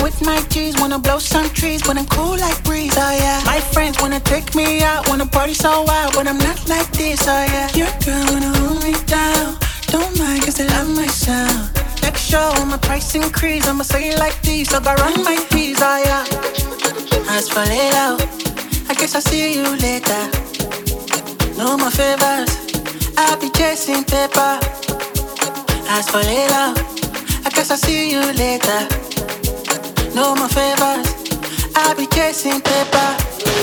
with my G's, wanna blow some trees, but I'm cool like breeze, oh yeah. My friends wanna take me out, wanna party so wild, but I'm not like this, oh yeah. Your girl wanna hold me down, don't mind cause they love my sound. Next show, my price increase, I'ma say it like this, I gotta run my keys, oh yeah. As for later, I guess I'll see you later. No more favors, I'll be chasing paper. As for later, I guess I'll see you later. No more favors, I'll be chasing paper.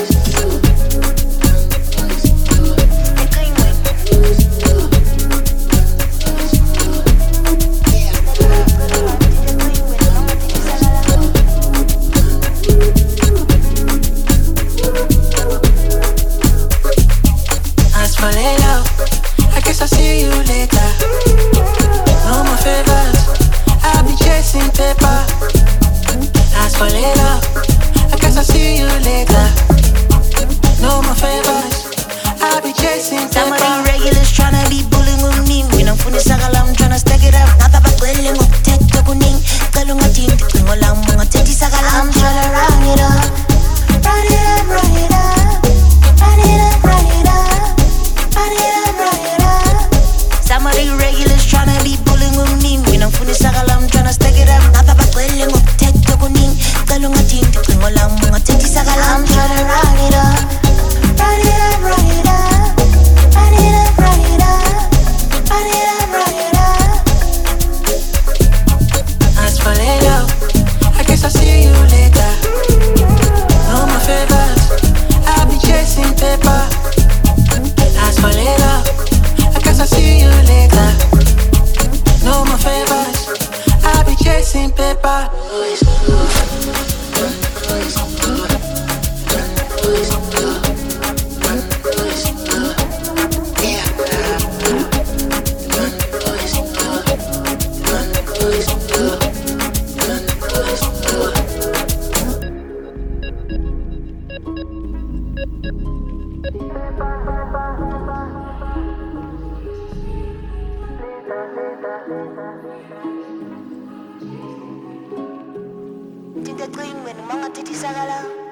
As for later, I guess I'll see you later. No more favors, I'll be chasing paper. As for later, I guess I'll see you later. No more favors, I'll be chasing paper. Some of the regulars tryna be bullying with me. When I'm finished, I'm tryna stack it up. Nata pa kwele mo teto kuning. Kalunga ting tingo lang mga teti sagala. I'm tryna run it up, run it up, run it up, run it up, run it up, run it up, run it up. Some of the regulars tryna be bullying with me. When I'm finished, I'm tryna stack it up. Nata pa kwele mo teto kuning. Kalunga ting tingo lang mga teti sagala. I'm tryna run it up, run it up, run it up, run it up, run it up, run it up, run it up. As for later, I guess I'll see you later. No more favors, I'll be chasing paper. As for later, I guess I'll see you later. No more favors, I'll be chasing paper. Tinta tuwing may mga titi sa galaw.